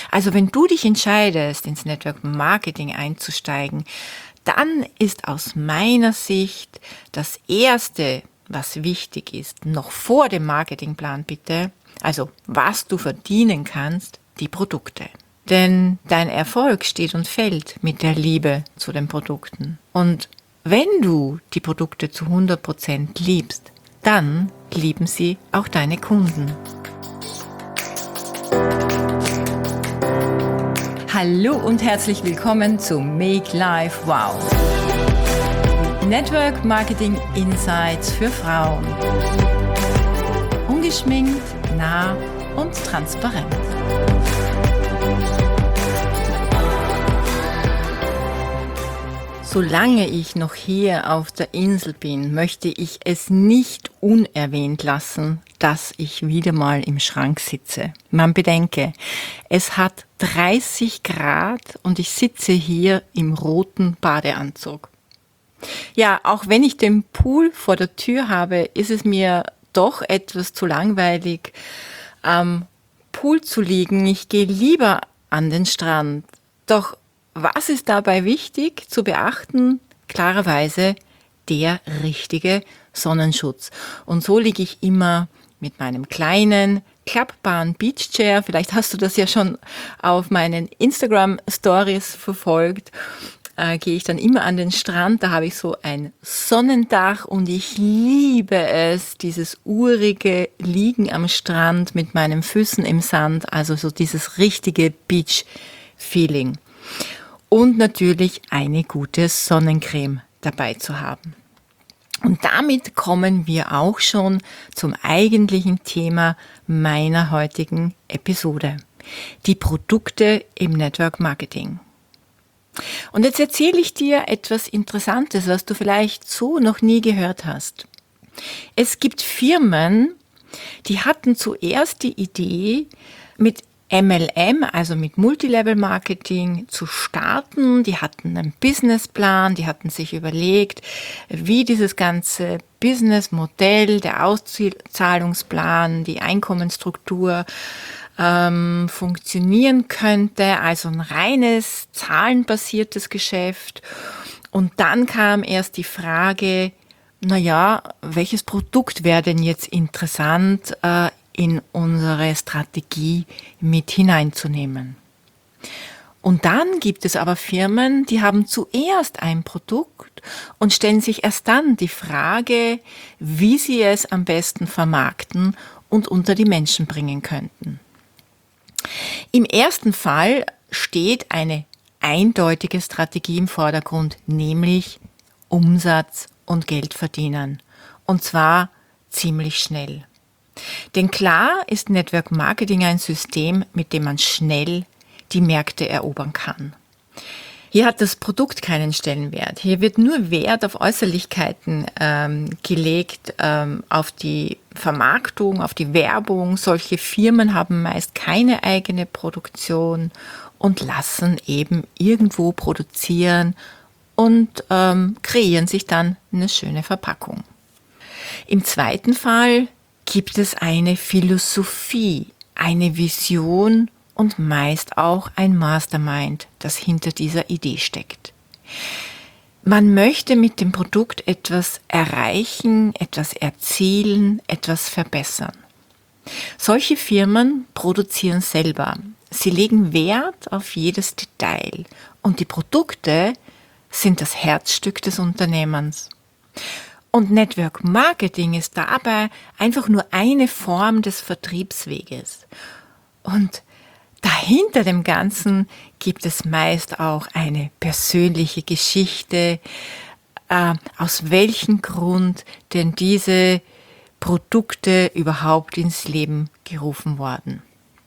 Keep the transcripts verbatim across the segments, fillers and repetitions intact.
Also wenn du dich entscheidest, ins Network Marketing einzusteigen, dann ist aus meiner Sicht das Erste, was wichtig ist, noch vor dem Marketingplan bitte, also was du verdienen kannst, die Produkte. Denn dein Erfolg steht und fällt mit der Liebe zu den Produkten. Und wenn du die Produkte zu hundert Prozent liebst, dann lieben sie auch deine Kunden. Hallo und herzlich willkommen zu Make Life Wow. Network Marketing Insights für Frauen. Ungeschminkt, nah und transparent. Solange ich noch hier auf der Insel bin, möchte ich es nicht unerwähnt lassen, dass ich wieder mal im Schrank sitze. Man bedenke, es hat dreißig Grad und ich sitze hier im roten Badeanzug. Ja, auch wenn ich den Pool vor der Tür habe, ist es mir doch etwas zu langweilig, am Pool zu liegen. Ich gehe lieber an den Strand. Doch was ist dabei wichtig zu beachten? Klarerweise der richtige Sonnenschutz. Und so liege ich immer mit meinem kleinen, klappbaren Beachchair. Vielleicht hast du das ja schon auf meinen Instagram-Stories verfolgt. Äh, gehe ich dann immer an den Strand. Da habe ich so ein Sonnendach und ich liebe es, dieses urige Liegen am Strand mit meinen Füßen im Sand. Also so dieses richtige Beach-Feeling. Und natürlich eine gute Sonnencreme dabei zu haben. Und damit kommen wir auch schon zum eigentlichen Thema meiner heutigen Episode. Die Produkte im Network Marketing. Und jetzt erzähle ich dir etwas Interessantes, was du vielleicht so noch nie gehört hast. Es gibt Firmen, die hatten zuerst die Idee, mit M L M, also mit Multilevel-Marketing, zu starten. Die hatten einen Businessplan, die hatten sich überlegt, wie dieses ganze Businessmodell, der Auszahlungsplan, die Einkommensstruktur ähm, funktionieren könnte. Also ein reines, zahlenbasiertes Geschäft. Und dann kam erst die Frage, naja, welches Produkt wäre denn jetzt interessant, äh, in unsere Strategie mit hineinzunehmen. Und dann gibt es aber Firmen, die haben zuerst ein Produkt und stellen sich erst dann die Frage, wie sie es am besten vermarkten und unter die Menschen bringen könnten. Im ersten Fall steht eine eindeutige Strategie im Vordergrund, nämlich Umsatz und Geld verdienen. Und zwar ziemlich schnell. Denn klar ist Network Marketing ein System, mit dem man schnell die Märkte erobern kann. Hier hat das Produkt keinen Stellenwert. Hier wird nur Wert auf Äußerlichkeiten ähm, gelegt, ähm, auf die Vermarktung, auf die Werbung. Solche Firmen haben meist keine eigene Produktion und lassen eben irgendwo produzieren und ähm, kreieren sich dann eine schöne Verpackung. Im zweiten Fall gibt es eine Philosophie, eine Vision und meist auch ein Mastermind, das hinter dieser Idee steckt. Man möchte mit dem Produkt etwas erreichen, etwas erzielen, etwas verbessern. Solche Firmen produzieren selber. Sie legen Wert auf jedes Detail und die Produkte sind das Herzstück des Unternehmens. Und Network Marketing ist dabei einfach nur eine Form des Vertriebsweges. Und dahinter dem Ganzen gibt es meist auch eine persönliche Geschichte, äh, aus welchem Grund denn diese Produkte überhaupt ins Leben gerufen wurden.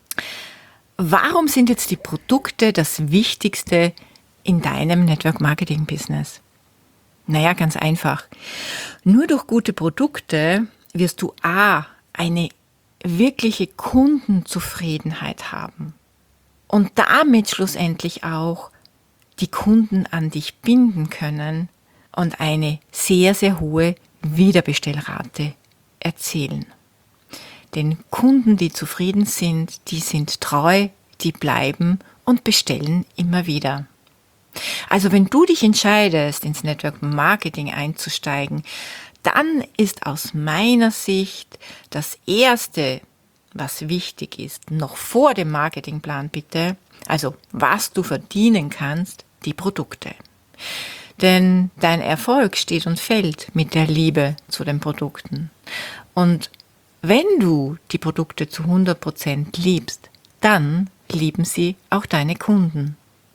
Warum sind jetzt die Produkte das Wichtigste in deinem Network Marketing Business? Naja, ganz einfach. Nur durch gute Produkte wirst du a. eine wirkliche Kundenzufriedenheit haben und damit schlussendlich auch die Kunden an dich binden können und eine sehr, sehr hohe Wiederbestellrate erzielen. Denn Kunden, die zufrieden sind, die sind treu, die bleiben und bestellen immer wieder. Also wenn du dich entscheidest, ins Network Marketing einzusteigen, dann ist aus meiner Sicht das Erste, was wichtig ist, noch vor dem Marketingplan bitte, also was du verdienen kannst, die Produkte. Denn dein Erfolg steht und fällt mit der Liebe zu den Produkten. Und wenn du die Produkte zu hundert Prozent liebst, dann lieben sie auch deine Kunden.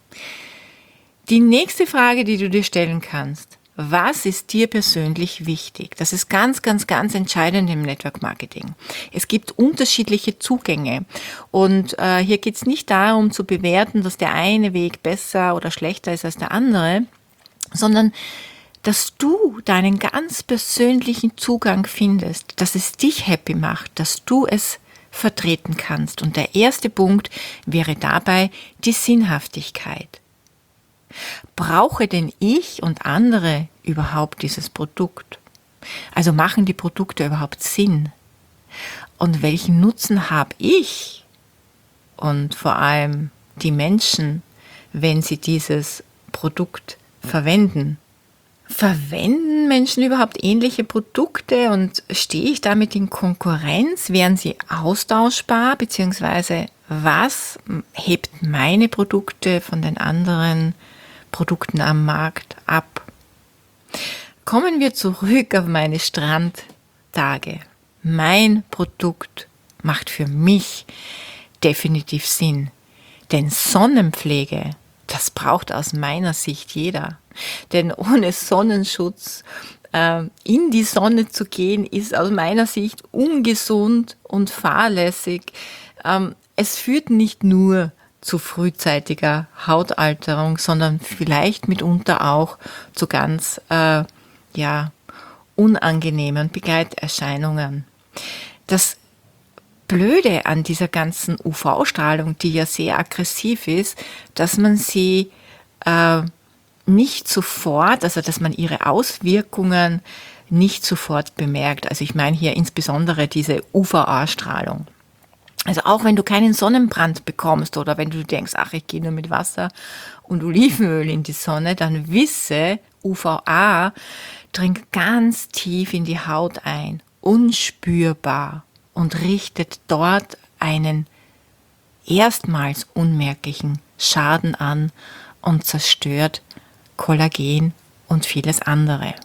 Die nächste Frage, die du dir stellen kannst: Was ist dir persönlich wichtig? Das ist ganz, ganz, ganz entscheidend im Network Marketing. Es gibt unterschiedliche Zugänge und äh, hier geht es nicht darum zu bewerten, dass der eine Weg besser oder schlechter ist als der andere, sondern dass du deinen ganz persönlichen Zugang findest, dass es dich happy macht, dass du es vertreten kannst. Und der erste Punkt wäre dabei die Sinnhaftigkeit. Brauche denn ich und andere überhaupt dieses Produkt? Also machen die Produkte überhaupt Sinn? Und welchen Nutzen habe ich und vor allem die Menschen, wenn sie dieses Produkt verwenden? Verwenden Menschen überhaupt ähnliche Produkte und stehe ich damit in Konkurrenz? Wären sie austauschbar? Beziehungsweise was hebt meine Produkte von den anderen Produkten am Markt ab? Kommen wir zurück auf meine Strandtage. Mein Produkt macht für mich definitiv Sinn, denn Sonnenpflege, das braucht aus meiner Sicht jeder. Denn ohne Sonnenschutz äh, in die Sonne zu gehen, ist aus meiner Sicht ungesund und fahrlässig. Ähm, es führt nicht nur zu frühzeitiger Hautalterung, sondern vielleicht mitunter auch zu ganz äh, ja, unangenehmen Begleiterscheinungen. Das Blöde an dieser ganzen U V-Strahlung, die ja sehr aggressiv ist, dass man sie äh, nicht sofort, also dass man ihre Auswirkungen nicht sofort bemerkt. Also ich meine hier insbesondere diese U V A-Strahlung. Also auch wenn du keinen Sonnenbrand bekommst oder wenn du denkst, ach, ich gehe nur mit Wasser und Olivenöl in die Sonne, dann wisse, U V A dringt ganz tief in die Haut ein, unspürbar, und richtet dort einen erstmals unmerklichen Schaden an und zerstört Kollagen und vieles andere.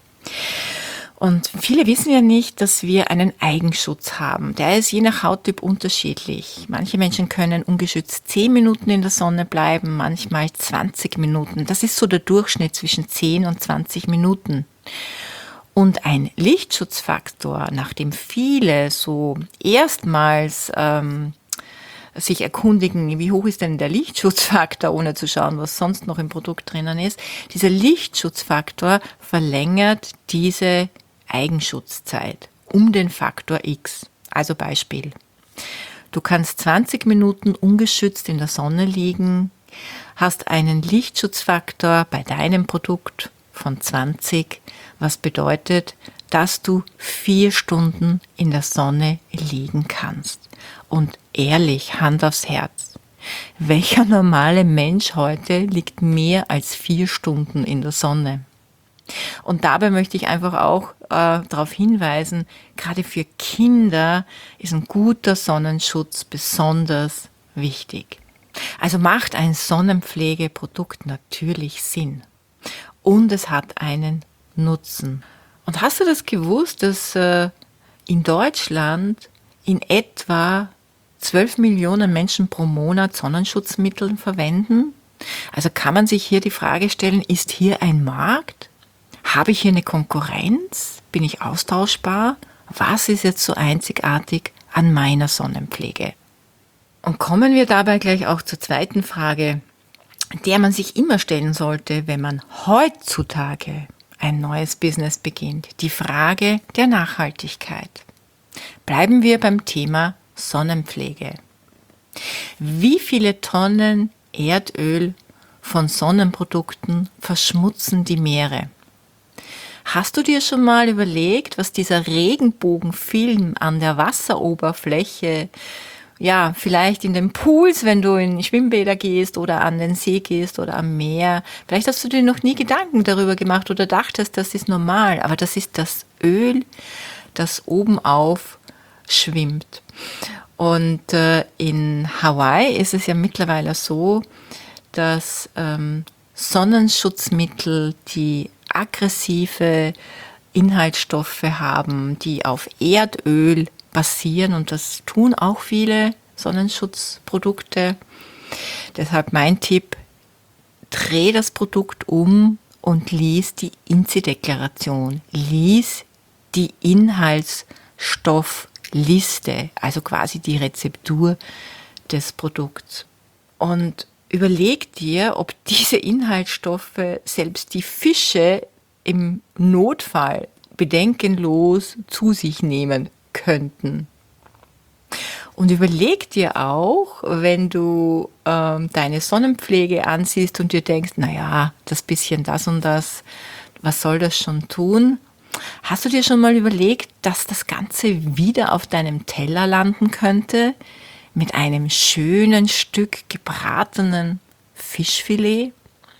Und viele wissen ja nicht, dass wir einen Eigenschutz haben. Der ist je nach Hauttyp unterschiedlich. Manche Menschen können ungeschützt zehn Minuten in der Sonne bleiben, manchmal zwanzig Minuten. Das ist so der Durchschnitt zwischen zehn und zwanzig Minuten. Und ein Lichtschutzfaktor, nachdem viele so erstmals ähm, sich erkundigen, wie hoch ist denn der Lichtschutzfaktor, ohne zu schauen, was sonst noch im Produkt drinnen ist. Dieser Lichtschutzfaktor verlängert diese Eigenschutzzeit um den Faktor X. Also Beispiel: Du kannst zwanzig Minuten ungeschützt in der Sonne liegen, hast einen Lichtschutzfaktor bei deinem Produkt von zwanzig, was bedeutet, dass du vier Stunden in der Sonne liegen kannst. Und ehrlich, Hand aufs Herz, welcher normale Mensch heute liegt mehr als vier Stunden in der Sonne? Und dabei möchte ich einfach auch äh, darauf hinweisen, gerade für Kinder ist ein guter Sonnenschutz besonders wichtig. Also macht ein Sonnenpflegeprodukt natürlich Sinn. Und es hat einen Nutzen. Und hast du das gewusst, dass äh, in Deutschland in etwa zwölf Millionen Menschen pro Monat Sonnenschutzmittel verwenden? Also kann man sich hier die Frage stellen, ist hier ein Markt? Habe ich hier eine Konkurrenz? Bin ich austauschbar? Was ist jetzt so einzigartig an meiner Sonnenpflege? Und kommen wir dabei gleich auch zur zweiten Frage, der man sich immer stellen sollte, wenn man heutzutage ein neues Business beginnt. Die Frage der Nachhaltigkeit. Bleiben wir beim Thema Sonnenpflege. Wie viele Tonnen Erdöl von Sonnenprodukten verschmutzen die Meere? Hast du dir schon mal überlegt, was dieser Regenbogenfilm an der Wasseroberfläche ja, vielleicht in den Pools, wenn du in Schwimmbäder gehst oder an den See gehst oder am Meer. Vielleicht hast du dir noch nie Gedanken darüber gemacht oder dachtest, das ist normal. Aber das ist das Öl, das oben auf schwimmt. Und äh, in Hawaii ist es ja mittlerweile so, dass ähm, Sonnenschutzmittel, die aggressive Inhaltsstoffe haben, die auf Erdöl basieren, und das tun auch viele Sonnenschutzprodukte. Deshalb mein Tipp: dreh das Produkt um und lies die I N S I D-Deklaration. Lies die Inhaltsstoffliste, also quasi die Rezeptur des Produkts. Und überleg dir, ob diese Inhaltsstoffe selbst die Fische im Notfall bedenkenlos zu sich nehmen könnten. Und überleg dir auch, wenn du ähm, deine Sonnenpflege ansiehst und dir denkst, naja, das bisschen das und das, was soll das schon tun? Hast du dir schon mal überlegt, dass das Ganze wieder auf deinem Teller landen könnte? Mit einem schönen Stück gebratenen Fischfilet?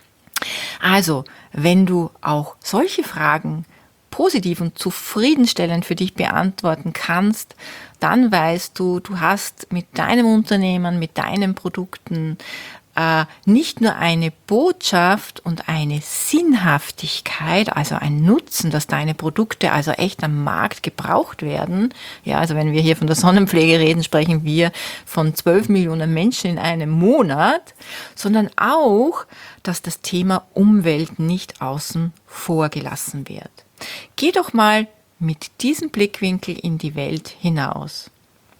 Also, wenn du auch solche Fragen positiv und zufriedenstellend für dich beantworten kannst, dann weißt du, du hast mit deinem Unternehmen, mit deinen Produkten äh, nicht nur eine Botschaft und eine Sinnhaftigkeit, also ein Nutzen, dass deine Produkte also echt am Markt gebraucht werden. Ja, also wenn wir hier von der Sonnenpflege reden, sprechen wir von zwölf Millionen Menschen in einem Monat, sondern auch, dass das Thema Umwelt nicht außen vor gelassen wird. Geh doch mal mit diesem Blickwinkel in die Welt hinaus.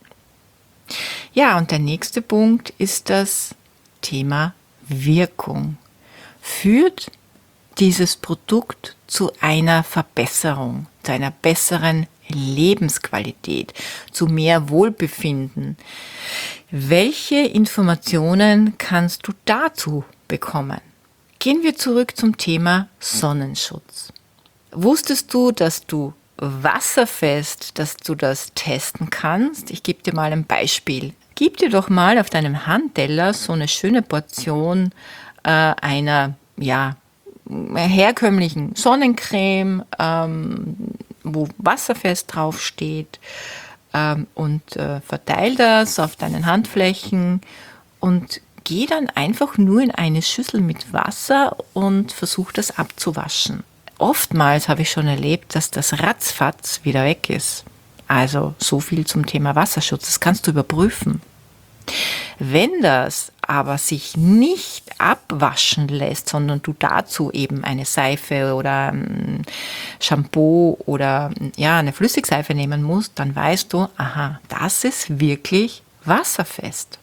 Ja, und der nächste Punkt ist das Thema Wirkung. Führt dieses Produkt zu einer Verbesserung, zu einer besseren Lebensqualität, zu mehr Wohlbefinden? Welche Informationen kannst du dazu bekommen? Gehen wir zurück zum Thema Sonnenschutz. Wusstest du, dass du wasserfest, dass du das testen kannst? Ich gebe dir mal ein Beispiel. Gib dir doch mal auf deinem Handteller so eine schöne Portion äh, einer ja, herkömmlichen Sonnencreme, ähm, wo wasserfest draufsteht, ähm, und äh, verteil das auf deinen Handflächen und geh dann einfach nur in eine Schüssel mit Wasser und versuch das abzuwaschen. Oftmals habe ich schon erlebt, dass das ratzfatz wieder weg ist. Also so viel zum Thema Wasserschutz. Das kannst du überprüfen. Wenn das aber sich nicht abwaschen lässt, sondern du dazu eben eine Seife oder ein Shampoo oder ja, eine Flüssigseife nehmen musst, dann weißt du, aha, das ist wirklich wasserfest.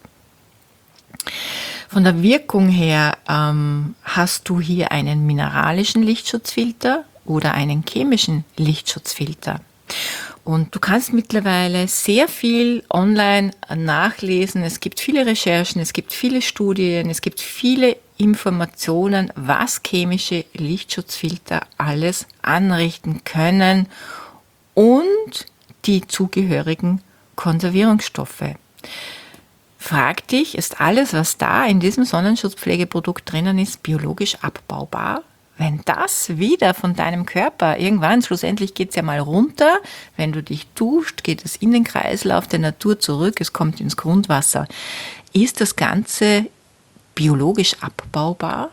Von der Wirkung her ähm, hast du hier einen mineralischen Lichtschutzfilter oder einen chemischen Lichtschutzfilter. Und du kannst mittlerweile sehr viel online nachlesen. Es gibt viele Recherchen, es gibt viele Studien, es gibt viele Informationen, was chemische Lichtschutzfilter alles anrichten können und die zugehörigen Konservierungsstoffe. Frag dich, ist alles, was da in diesem Sonnenschutzpflegeprodukt drinnen ist, biologisch abbaubar? Wenn das wieder von deinem Körper irgendwann, schlussendlich geht es ja mal runter, wenn du dich duscht, geht es in den Kreislauf der Natur zurück, es kommt ins Grundwasser. Ist das Ganze biologisch abbaubar?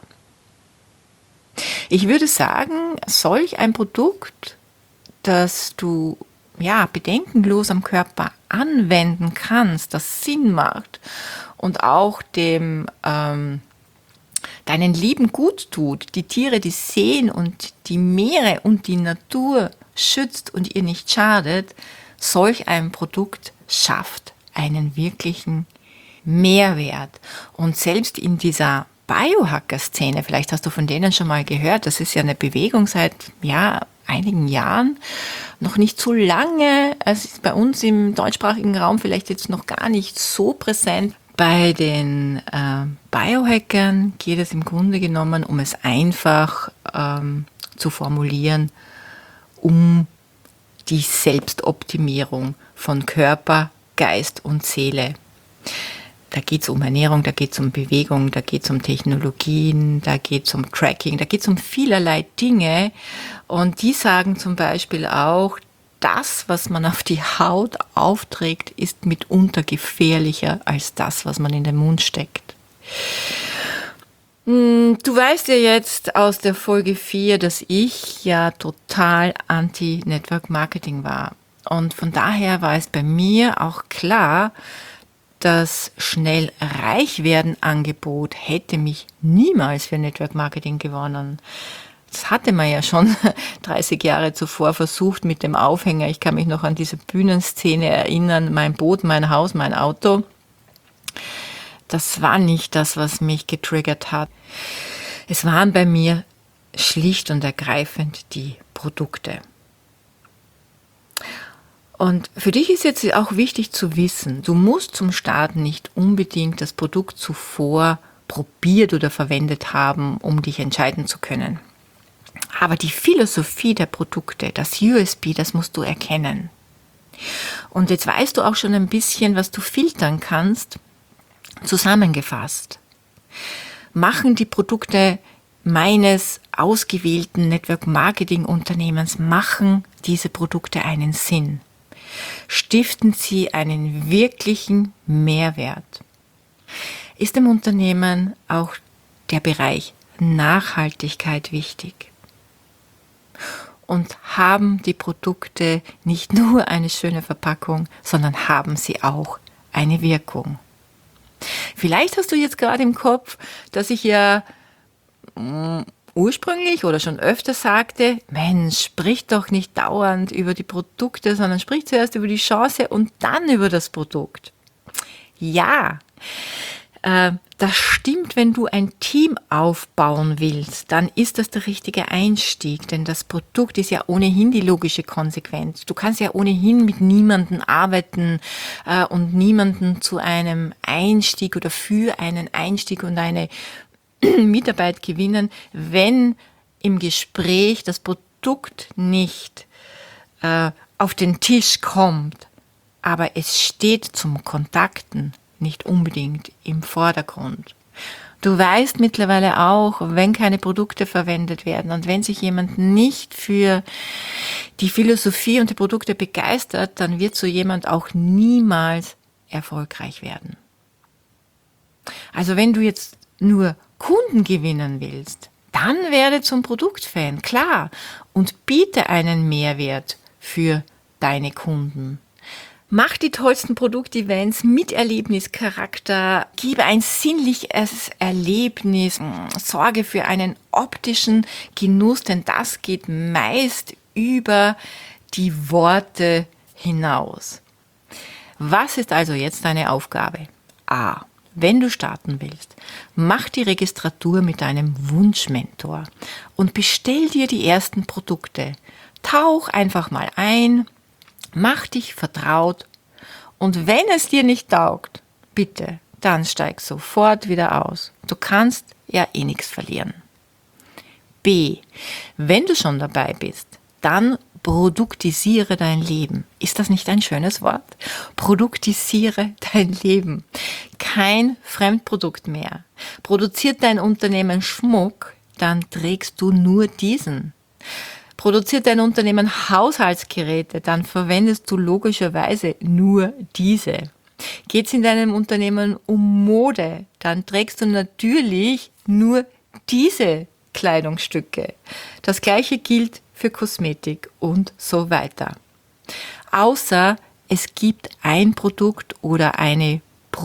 Ich würde sagen, solch ein Produkt, das du ja, bedenkenlos am Körper anwenden kannst, das Sinn macht und auch dem ähm, deinen Lieben gut tut, die Tiere, die Seen und die Meere und die Natur schützt und ihr nicht schadet, solch ein Produkt schafft einen wirklichen Mehrwert. Und selbst in dieser Biohacker-Szene, vielleicht hast du von denen schon mal gehört, das ist ja eine Bewegung seit ja, einigen Jahren, noch nicht so lange, es ist bei uns im deutschsprachigen Raum vielleicht jetzt noch gar nicht so präsent. Bei den äh, Biohackern geht es im Grunde genommen, um es einfach ähm, zu formulieren, um die Selbstoptimierung von Körper, Geist und Seele. Da geht es um Ernährung, da geht es um Bewegung, da geht es um Technologien, da geht es um Tracking, da geht es um vielerlei Dinge. Und die sagen zum Beispiel auch, das, was man auf die Haut aufträgt, ist mitunter gefährlicher als das, was man in den Mund steckt. Du weißt ja jetzt aus der Folge vier, dass ich ja total anti-Network-Marketing war. Und von daher war es bei mir auch klar, das schnell reich werden Angebot hätte mich niemals für Network Marketing gewonnen. Das hatte man ja schon dreißig Jahre zuvor versucht mit dem Aufhänger. Ich kann mich noch an diese Bühnenszene erinnern, mein Boot, mein Haus, mein Auto. Das war nicht das, was mich getriggert hat. Es waren bei mir schlicht und ergreifend die Produkte. Und für dich ist jetzt auch wichtig zu wissen, du musst zum Start nicht unbedingt das Produkt zuvor probiert oder verwendet haben, um dich entscheiden zu können. Aber die Philosophie der Produkte, das U S P, das musst du erkennen. Und jetzt weißt du auch schon ein bisschen, was du filtern kannst. Zusammengefasst, machen die Produkte meines ausgewählten Network-Marketing-Unternehmens, machen diese Produkte einen Sinn? Stiften sie einen wirklichen Mehrwert? Ist dem Unternehmen auch der Bereich Nachhaltigkeit wichtig? Und haben die Produkte nicht nur eine schöne Verpackung, sondern haben sie auch eine Wirkung? Vielleicht hast du jetzt gerade im Kopf, dass ich ja mh, ursprünglich oder schon öfter sagte, Mensch, sprich doch nicht dauernd über die Produkte, sondern sprich zuerst über die Chance und dann über das Produkt. Ja, äh, das stimmt, wenn du ein Team aufbauen willst, dann ist das der richtige Einstieg, denn das Produkt ist ja ohnehin die logische Konsequenz. Du kannst ja ohnehin mit niemandem arbeiten äh, und niemanden zu einem Einstieg oder für einen Einstieg und eine Mitarbeit gewinnen, wenn im Gespräch das Produkt nicht äh, auf den Tisch kommt, aber es steht zum Kontakten nicht unbedingt im Vordergrund. Du weißt mittlerweile auch, wenn keine Produkte verwendet werden und wenn sich jemand nicht für die Philosophie und die Produkte begeistert, dann wird so jemand auch niemals erfolgreich werden. Also wenn du jetzt nur Kunden gewinnen willst, dann werde zum Produktfan, klar, und biete einen Mehrwert für deine Kunden. Mach die tollsten Produktevents mit Erlebnischarakter, gebe ein sinnliches Erlebnis, sorge für einen optischen Genuss, denn das geht meist über die Worte hinaus. Was ist also jetzt deine Aufgabe? A. Wenn du starten willst, mach die Registratur mit deinem Wunschmentor und bestell dir die ersten Produkte. Tauch einfach mal ein, mach dich vertraut und wenn es dir nicht taugt, bitte, dann steig sofort wieder aus. Du kannst ja eh nichts verlieren. B. Wenn du schon dabei bist, dann produktisiere dein Leben. Ist das nicht ein schönes Wort? Produktisiere dein Leben. Kein Fremdprodukt mehr. Produziert dein Unternehmen Schmuck, dann trägst du nur diesen. Produziert dein Unternehmen Haushaltsgeräte, dann verwendest du logischerweise nur diese. Geht es in deinem Unternehmen um Mode, dann trägst du natürlich nur diese Kleidungsstücke. Das gleiche gilt für Kosmetik und so weiter. Außer es gibt ein Produkt oder eine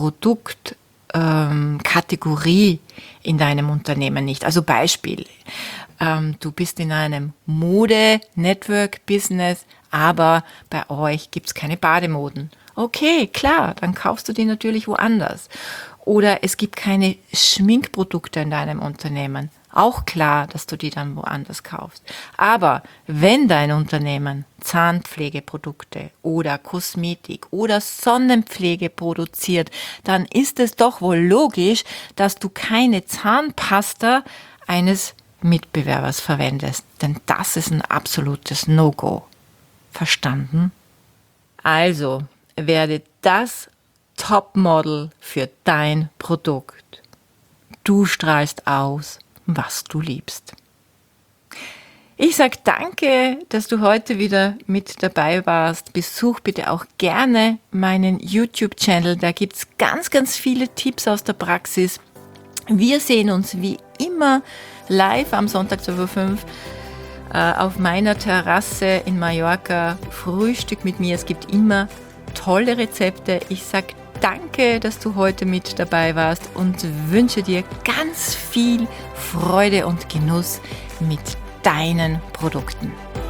Produktkategorie ähm, in deinem Unternehmen nicht. Also Beispiel, ähm, du bist in einem Mode-Network-Business, aber bei euch gibt es keine Bademoden. Okay, klar, dann kaufst du die natürlich woanders. Oder es gibt keine Schminkprodukte in deinem Unternehmen. Auch klar, dass du die dann woanders kaufst. Aber wenn dein Unternehmen Zahnpflegeprodukte oder Kosmetik oder Sonnenpflege produziert, dann ist es doch wohl logisch, dass du keine Zahnpasta eines Mitbewerbers verwendest. Denn das ist ein absolutes No-Go. Verstanden? Also werde das Topmodel für dein Produkt. Du strahlst aus, was du liebst. Ich sage danke, dass du heute wieder mit dabei warst. Besuch bitte auch gerne meinen YouTube-Channel. Da gibt es ganz, ganz viele Tipps aus der Praxis. Wir sehen uns wie immer live am Sonntag zwölf Uhr fünf äh, auf meiner Terrasse in Mallorca. Frühstück mit mir. Es gibt immer tolle Rezepte. Ich sage danke, dass du heute mit dabei warst und wünsche dir ganz viel Freude und Genuss mit deinen Produkten.